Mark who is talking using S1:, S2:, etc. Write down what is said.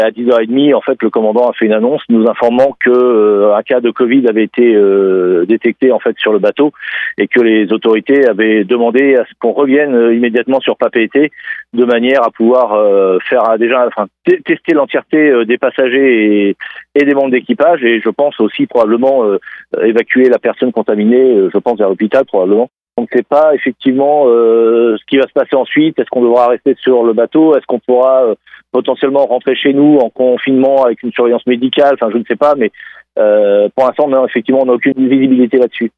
S1: À 10h30, en fait, le commandant a fait une annonce nous informant que un cas de Covid avait été détecté en fait sur le bateau et que les autorités avaient demandé à ce qu'on revienne immédiatement sur Papeete de manière à pouvoir tester l'entièreté des passagers et des membres d'équipage et je pense aussi probablement évacuer la personne contaminée, je pense vers l'hôpital probablement. On ne sait pas effectivement ce qui va se passer ensuite. Est-ce qu'on devra rester sur le bateau? Est-ce qu'on pourra potentiellement rentrer chez nous en confinement avec une surveillance médicale? Enfin, je ne sais pas, mais pour l'instant, non, effectivement, on n'a aucune visibilité là-dessus.